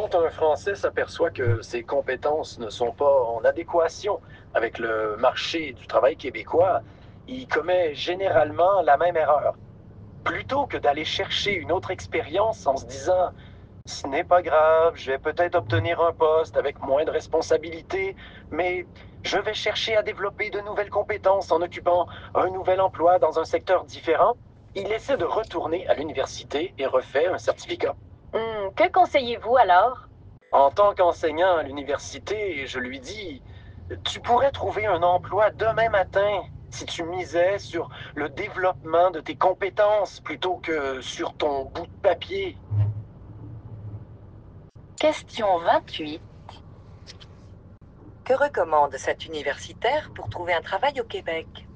Quand un Français s'aperçoit que ses compétences ne sont pas en adéquation avec le marché du travail québécois, il commet généralement la même erreur. Plutôt que d'aller chercher une autre expérience en se disant ce n'est pas grave, je vais peut-être obtenir un poste avec moins de responsabilités, mais je vais chercher à développer de nouvelles compétences en occupant un nouvel emploi dans un secteur différent, il essaie de retourner à l'université et refait un certificat. Que conseillez-vous alors? En tant qu'enseignant à l'université, je lui dis, tu pourrais trouver un emploi demain matin si tu misais sur le développement de tes compétences plutôt que sur ton bout de papier. Question 28. Que recommande cet universitaire pour trouver un travail au Québec?